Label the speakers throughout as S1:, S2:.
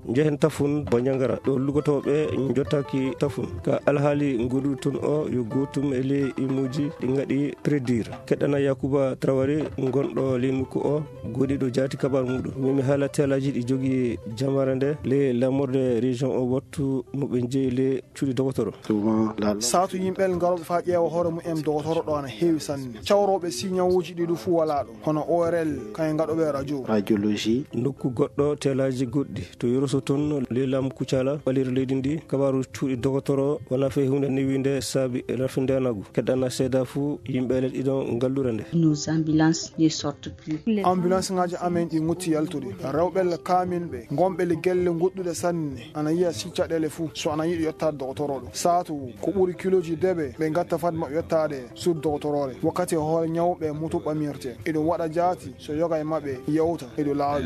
S1: jehen tafun Bandiagara ɗo lugotoɓe jottaki tafun ka alhaali godu tun o yo gotum e ley imuji ɗi gaɗi prédire keɗɗana Yacouba Traoré gonɗo ley nokku o goɗiɗo jaati kabar muɗum mimi haala telaji ɗi jogui jamare nde le lamorde région o wattu moɓe jeeyi le cuuɗi dogotoro
S2: satu yimɓel garoɓe fa ƴeewa hoore mumen dogotoro ɗo ana heewi sanne cawroɓe signawuji ɗiɗo fuu wala ɗo hono ORL kayen gaɗoɓe radiologie
S1: nokku goɗɗo telaji goɗɗi to Yoroso toon le lamu Kucala ɓalire leydi ndi kabaru cuuɗi dogotoro wona fe hunde newinde saabi rafindenagu keɗɗana seeda fuu yimɓele ɗiɗon gallure nde
S3: nos ambulances ne sortent plus
S2: ambulance ngaji amen ɗi gutti yaltude rewɓel kaminɓe gonɓele gelle goɗɗuɗe sanne ana yiya siccaɗele fuu so ana yiiɗi yettade dogotoro ɗo satu ko ɓuuri kiloji deɓe ɓe gatta fadma yettade suud dogotorore wakkati hoore ñawɓe mutu ɓamirte eɗum waɗa jaati so yoga e mabɓe yewta eɗo laawi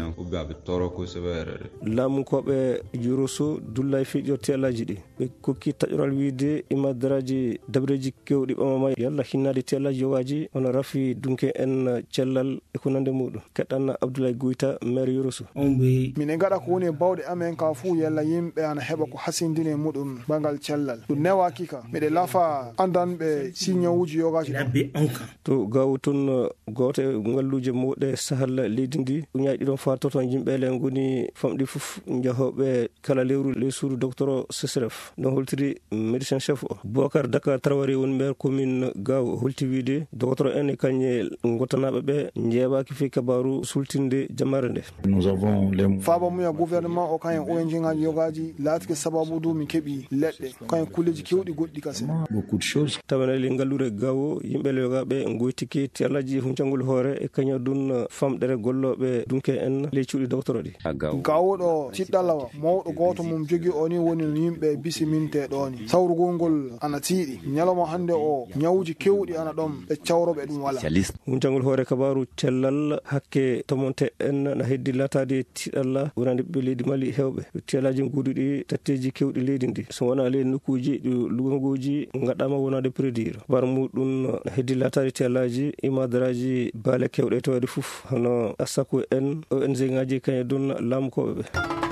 S1: laamukoɓe Yoroso dulla e fiiƴo telaji ɗi ɓe kokki taƴoral wiide imadaraji dabreji kewɗi ɓamama yalla hinnade telaji yogaji ono rafi dunke en cellal e ko nande muɗum keɗɗanna Abdoulaye Gouyta maire Yoroso
S2: mine gaɗa ko woni bawɗe amen ka fuu yalla yimɓe ana heɓa ko hasindine muɗum bangal cellal ɗum newaki ka miɗe lafa andanɓe signawuji yogaji
S1: to gawu toon goto e ngalluje mawɗe sahal leydi ndi ñayi ɗiɗon fa toton yimɓele goni famɗi foof jahoɓe kala lewru ley suudu docteur Sesref no holtiri médecin chef o Bocar Dakar Traoré woni maire commune Gaw holti wiide docteur en e kañe gottanaɓe ɓe jeeɓaki fi kabaru sultinde jamare nde
S2: faaba muya gouvernement o kayen ONG ngaji yogaji laatike sababu du mi keeɓi leɗɗe kayen kulleji kewɗi goɗɗi kase
S1: tawanali ngallure Gawo yimɓele yogaɓe goytiki telaji huncangol hoore e kaña dun famɗere golloɓe dunke en ley cuuɗi docteur ɗi
S2: gawoɗo tiɗɗalawa mawɗo goto mum jogui o ni woni yimɓe bisiminte ɗoni sawrugol ngol ana tiiɗi ñalawma hande o ñawuji kewɗi ana ɗon ɓe cawroɓe ɗum wala
S1: huncangol hoore kabaru cellal hakke tomonte en na heddi latade tiɗalla wonande ɓiɓɓe leydi Mali hewɓe telaji guduɗi tatteji kewɗi leydi ndi so wona ley nokkuji ɗi lugongoji gaɗama wonade prédire bar muɗum heddi latade telaji imadaraji baale kewɗe tawde foof hono Assaco en ONG ngaji kañe dun laamukoɓe ɓe